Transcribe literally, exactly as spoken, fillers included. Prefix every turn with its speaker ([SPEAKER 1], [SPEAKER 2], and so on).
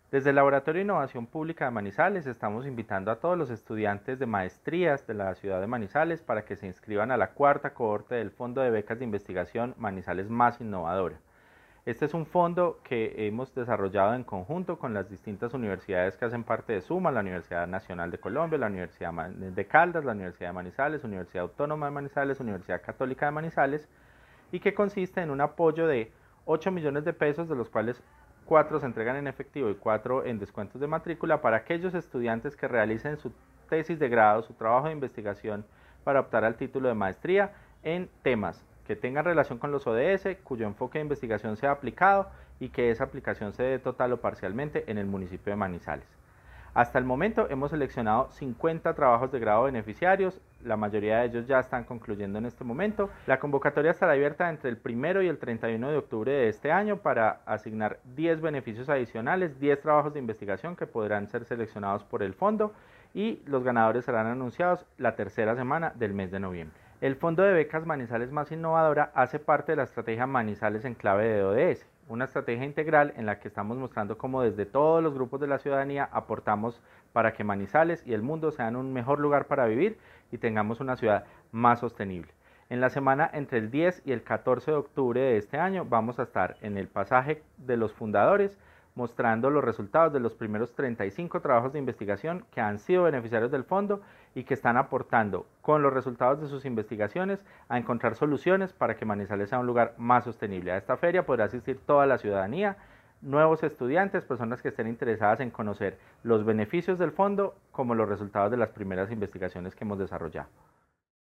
[SPEAKER 1] Desde el Laboratorio de Innovación Pública de Manizales estamos invitando a todos los estudiantes de maestrías de la ciudad de Manizales para que se inscriban a la cuarta cohorte del Fondo de Becas de Investigación Manizales Más Innovadora. Este es un fondo que hemos desarrollado en conjunto con las distintas universidades que hacen parte de SUMA, la Universidad Nacional de Colombia, la Universidad de Caldas, la Universidad de Manizales, Universidad Autónoma de Manizales, Universidad Católica de Manizales, y que consiste en un apoyo de ocho millones de pesos, de los cuales cuatro se entregan en efectivo y cuatro en descuentos de matrícula para aquellos estudiantes que realicen su tesis de grado, su trabajo de investigación para optar al título de maestría en temas que tengan relación con los O D S, cuyo enfoque de investigación sea aplicado y que esa aplicación se dé total o parcialmente en el municipio de Manizales. Hasta el momento hemos seleccionado cincuenta trabajos de grado beneficiarios, la mayoría de ellos ya están concluyendo en este momento. La convocatoria estará abierta entre el primero y el treinta y uno de octubre de este año para asignar diez beneficios adicionales, diez trabajos de investigación que podrán ser seleccionados por el fondo, y los ganadores serán anunciados la tercera semana del mes de noviembre. El Fondo de Becas Manizales Más Innovadora hace parte de la estrategia Manizales en clave de O D S, una estrategia integral en la que estamos mostrando cómo desde todos los grupos de la ciudadanía aportamos para que Manizales y el mundo sean un mejor lugar para vivir y tengamos una ciudad más sostenible. En la semana entre el diez y el catorce de octubre de este año vamos a estar en el pasaje de los fundadores mostrando los resultados de los primeros treinta y cinco trabajos de investigación que han sido beneficiarios del fondo y que están aportando con los resultados de sus investigaciones a encontrar soluciones para que Manizales sea un lugar más sostenible. A esta feria podrá asistir toda la ciudadanía, nuevos estudiantes, personas que estén interesadas en conocer los beneficios del fondo como los resultados de las primeras investigaciones que hemos desarrollado.